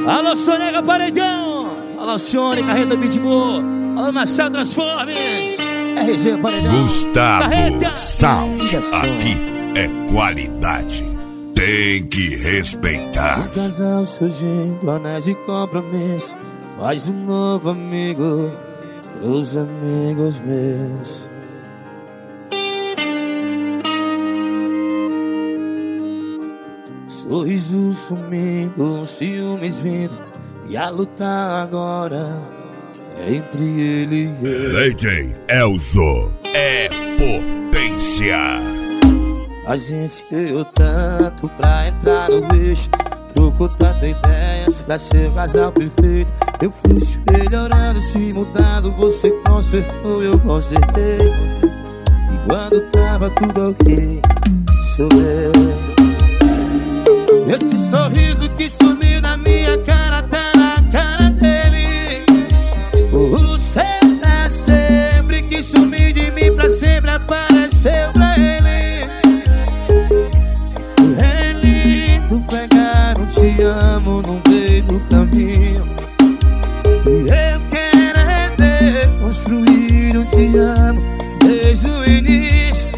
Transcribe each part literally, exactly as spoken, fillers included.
Alô, Sonega Paredão. Alô, Sônia, Carreta Pitbull. Alô, Marcelo Transformes. R G Paredão. Gustavo Carreta Sound. Aqui é qualidade. Tem que respeitar. O casal surgindo, anéis de compromisso. Mais um novo amigo pros amigos meus. Sorriso sumindo, ciúmes vindo, e a luta agora é entre ele e eu. D J Elzo é potência. A gente ganhou tanto pra entrar no bicho, trocou tanta ideias pra ser o casal perfeito. Eu fui se melhorando, se mudando, você consertou, eu consertei. E quando tava tudo ok, choveu. Esse sorriso que sumiu na minha cara tá na cara dele. O seu pra sempre, que sumiu de mim pra sempre, apareceu pra ele. É lindo pegar um te amo no meio do caminho. E eu quero é ver construir um te amo desde o início.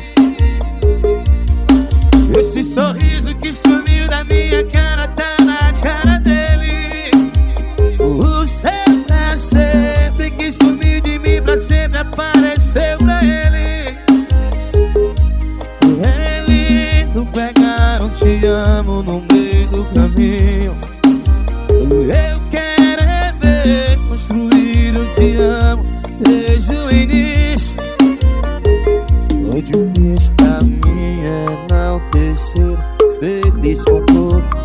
Esse sorriso que sumiu da minha cara tá na cara dele. O seu pra sempre, que sumiu de mim pra sempre, apareceu pra ele. É lindo pegar um te amo no meio do caminho. Eu quero é ver construir um te amo desde o início. O difícil pra mim é não ter sido feliz com pouco.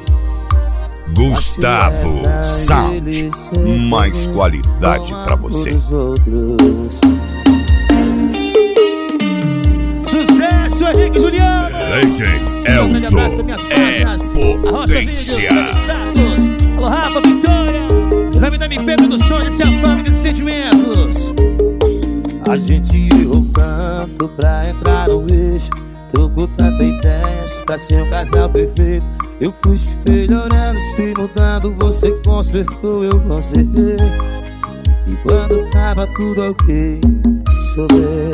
Gustavo Sound, mais qualidade pra você. Sucesso, Henrique Juliano. D J Elzo é potência. Alô, Rafa, Vitória. Em nome da M P do sonho, essa é a fábrica de sentimentos. A gente errou tanto pra entrar no eixo, trocou tanta ideias pra ser um casal perfeito. Eu fui se melhorando, se mudando, você consertou, eu consertei. E quando tava tudo ok, choveu.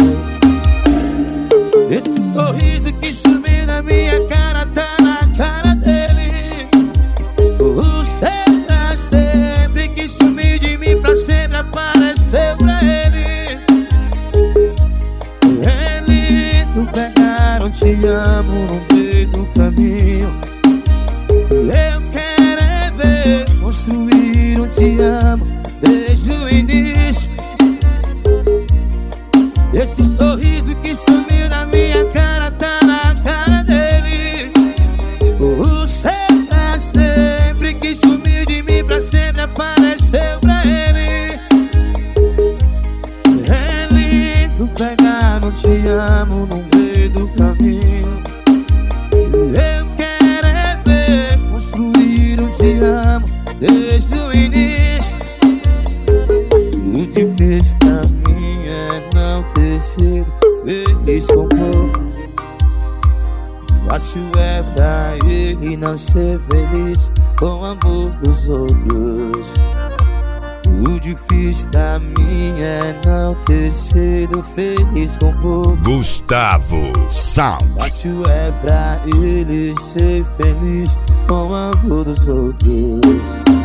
Esse sorriso que sumiu na minha cara tá na cara dele. O seu pra sempre, que sumiu de mim pra sempre, apareceu pra ele. É lindo pegar um te amo no meio do caminho. Eu quero é ver construir um te amo desde o início. Esse sorriso que sumiu na minha cara tá na cara dele. O seu pra sempre, que sumiu de mim pra sempre, apareceu pra ele. É lindo pegar um te amo no meio do caminho. Eu quero é ver construir um te amo desde o início. O difícil pra mim é não ter sido feliz com pouco. Fácil é pra ele não ser feliz com o amor dos outros. O difícil pra mim é não ter sido feliz com pouco. Gustavo Sound. Fácil é pra ele ser feliz com o amor dos outros.